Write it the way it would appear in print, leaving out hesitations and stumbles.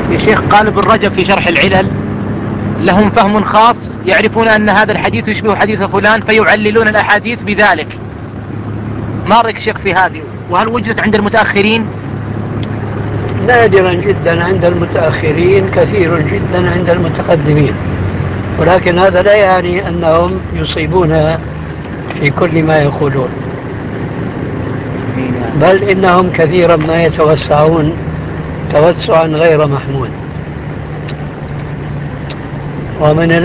يا شيخ قال ابن رجب في شرح العلل: لهم فهم خاص يعرفون أن هذا الحديث يشبه حديث فلان فيعللون الأحاديث بذلك. ما رأيك شيخ في هذه؟ وهل وجدت عند المتأخرين؟ نادرا جدا عند المتأخرين، كثير جدا عند المتقدمين، ولكن هذا لا يعني أنهم يصيبون في كل ما يقولون، بل إنهم كثيرا ما يتوسعون توسعا غير محمود. ومن